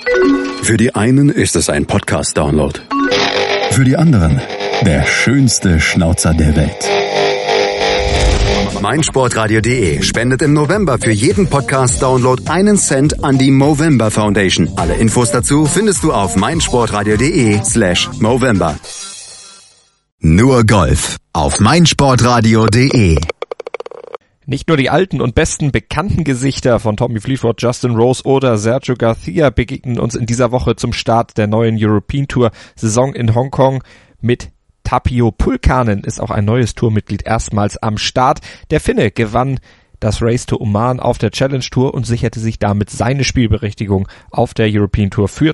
Für die einen ist es ein Podcast-Download. Für die anderen der schönste Schnauzer der Welt. meinsportradio.de spendet im November für jeden Podcast-Download 1 Cent an die Movember Foundation. Alle Infos dazu findest du auf meinsportradio.de/Movember. Nur Golf auf meinsportradio.de. Nicht nur die alten und besten bekannten Gesichter von Tommy Fleetwood, Justin Rose oder Sergio Garcia begegnen uns in dieser Woche zum Start der neuen European Tour Saison in Hongkong. Mit Tapio Pulkkanen ist auch ein neues Tourmitglied erstmals am Start. Der Finne gewann das Race to Oman auf der Challenge Tour und sicherte sich damit seine Spielberechtigung auf der European Tour für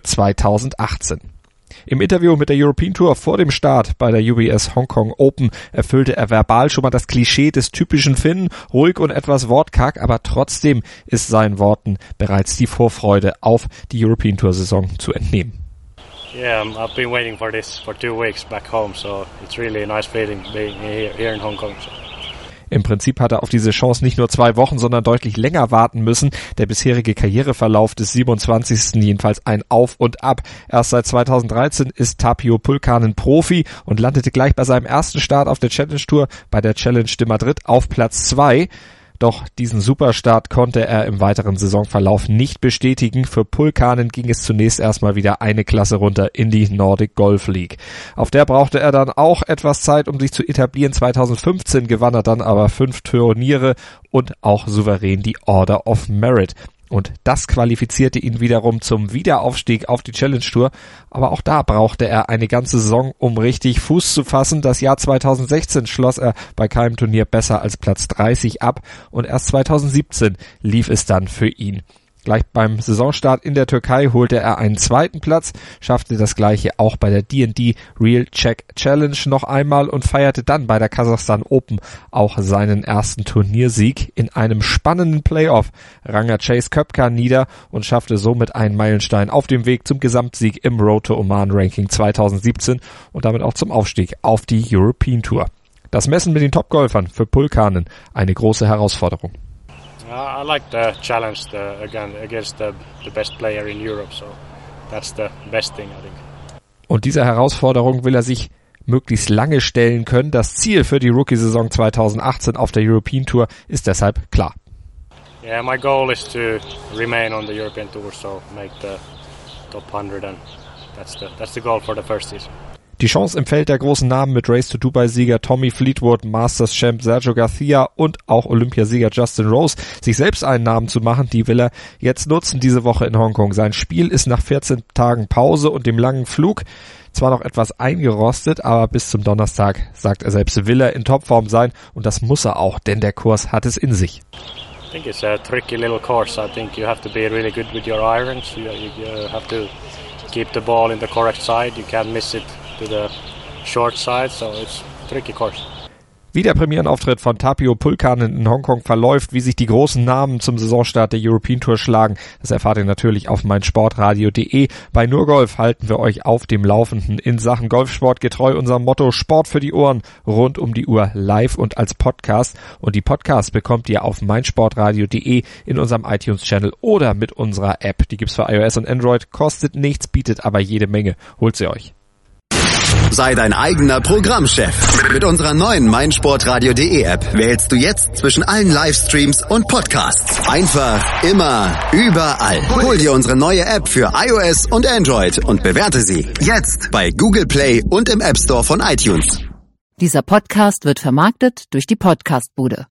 2018. Im Interview mit der European Tour vor dem Start bei der UBS Hong Kong Open erfüllte er verbal schon mal das Klischee des typischen Finnen, ruhig und etwas wortkarg, aber trotzdem ist seinen Worten bereits die Vorfreude auf die European Tour Saison zu entnehmen. Yeah, I've been waiting for this for 2 weeks back home, so it's really a nice feeling being here in Hong Kong. So. Im Prinzip hat er auf diese Chance nicht nur 2 Wochen, sondern deutlich länger warten müssen. Der bisherige Karriereverlauf des 27. jedenfalls ein Auf und Ab. Erst seit 2013 ist Tapio Pulkkanen Profi und landete gleich bei seinem ersten Start auf der Challenge Tour bei der Challenge de Madrid auf Platz 2. Doch diesen Superstart konnte er im weiteren Saisonverlauf nicht bestätigen. Für Pulkkanen ging es zunächst erstmal wieder eine Klasse runter in die Nordic Golf League. Auf der brauchte er dann auch etwas Zeit, um sich zu etablieren. 2015 gewann er dann aber 5 Turniere und auch souverän die Order of Merit. Und das qualifizierte ihn wiederum zum Wiederaufstieg auf die Challenge Tour. Aber auch da brauchte er eine ganze Saison, um richtig Fuß zu fassen. Das Jahr 2016 schloss er bei keinem Turnier besser als Platz 30 ab. Und erst 2017 lief es dann für ihn. Gleich beim Saisonstart in der Türkei holte er einen 2. Platz, schaffte das gleiche auch bei der D&D Real Check Challenge noch einmal und feierte dann bei der Kasachstan Open auch seinen ersten Turniersieg. In einem spannenden Playoff rang er Chase Köpker nieder und schaffte somit einen Meilenstein auf dem Weg zum Gesamtsieg im Road to Oman Ranking 2017 und damit auch zum Aufstieg auf die European Tour. Das Messen mit den Topgolfern für Pulkkanen eine große Herausforderung. I like the challenge against the best player in Europe, so that's the best thing, I think. Und dieser Herausforderung will er sich möglichst lange stellen können. Das Ziel für die Rookie-Saison 2018 auf der European Tour ist deshalb klar. Yeah, my goal is to remain on the European Tour, so make the top 100, and that's the goal for the first season. Die Chance im Feld der großen Namen mit Race to Dubai-Sieger Tommy Fleetwood, Masters-Champ Sergio Garcia und auch Olympiasieger Justin Rose, sich selbst einen Namen zu machen, die will er jetzt nutzen diese Woche in Hongkong. Sein Spiel ist nach 14 Tagen Pause und dem langen Flug zwar noch etwas eingerostet, aber bis zum Donnerstag, sagt er selbst, will er in Topform sein und das muss er auch, denn der Kurs hat es in sich. I think it's a tricky little course. I think you have to be really good with your irons. You have to keep the ball in the correct side. You can't miss it to the short side, so it's a tricky course. Wie der Premierenauftritt von Tapio Pulkkanen in Hongkong verläuft, wie sich die großen Namen zum Saisonstart der European Tour schlagen, das erfahrt ihr natürlich auf meinsportradio.de. Bei Nur Golf halten wir euch auf dem Laufenden in Sachen Golfsport getreu unserem Motto Sport für die Ohren, rund um die Uhr live und als Podcast. Und die Podcasts bekommt ihr auf meinsportradio.de in unserem iTunes-Channel oder mit unserer App. Die gibt's für iOS und Android, kostet nichts, bietet aber jede Menge. Holt sie euch. Sei dein eigener Programmchef. Mit unserer neuen meinsportradio.de App wählst du jetzt zwischen allen Livestreams und Podcasts. Einfach, immer, überall. Hol dir unsere neue App für iOS und Android und bewerte sie jetzt bei Google Play und im App Store von iTunes. Dieser Podcast wird vermarktet durch die Podcastbude.